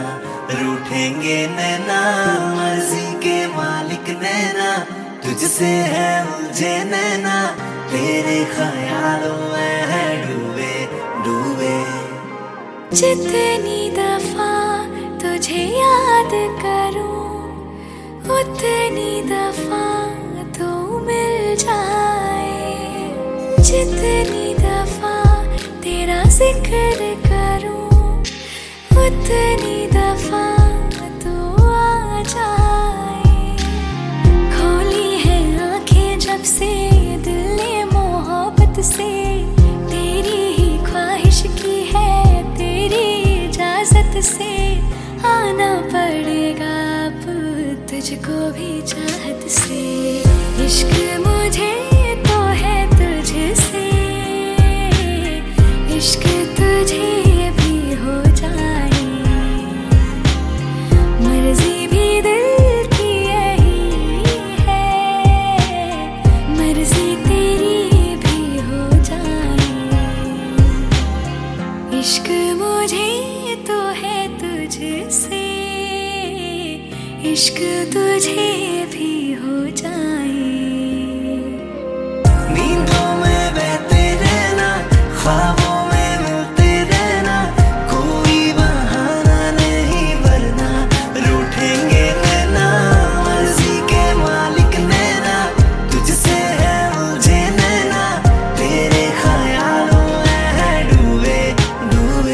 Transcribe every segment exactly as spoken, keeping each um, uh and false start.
वरना रूठेंगे नैना। मर्जी के मालिक नैना, तुझसे है मुझे नैना, तेरे ख्यालों में है डूबे डूबे। जितनी दफा तुझे याद करूं, उतनी दफा तू मिल जाए। जितनी दफा तेरा जिक्र करूं, उतनी दफा तू आ जाए। खोली है आंखें जब से दिल ने मोहब्बत से, तेरी ही ख्वाहिश की है तेरी इजाजत से। आना पड़ेगा अब तुझको भी चाहत से। इश्क मुझे तो है तुझसे, इश्क तुझे भी हो जाए। मर्जी भी दिल की यही है, मर्जी तेरी भी हो जाए। इश्क मुझे तो है तुझसे, इश्क तुझे भी हो जाए। नींदों में बहते रहना, ख्वाबों में मिलते रहना, कोई बहाना नहीं वरना रूठेंगे नैना। मर्जी के मालिक नैना, तुझसे है मुझे नैना, तेरे ख्यालों में है डूबे डूबे।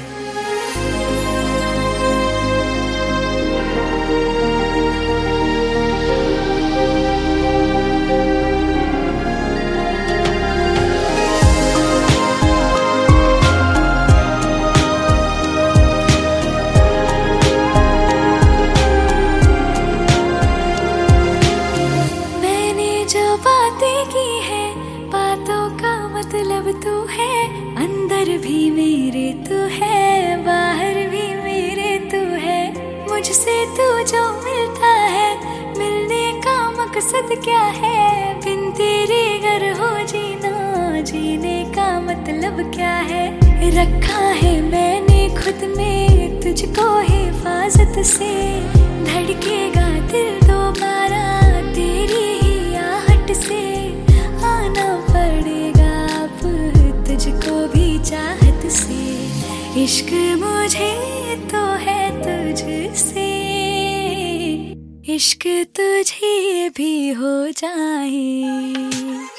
मतलब तू है, अंदर भी मेरे तू है, बाहर भी मेरे तू है। मुझसे तू जो मिलता है, मिलने का मकसद क्या है? बिन तेरे घर हो जीना, जीने का मतलब क्या है? रखा है मैंने खुद में तुझको हिफाजत से, धड़केगा दिल दोबारा तेरी ही आहट से। आना पड़ेगा तुझको भी चाहत से। इश्क मुझे तो है तुझसे, इश्क तुझे भी हो जाए।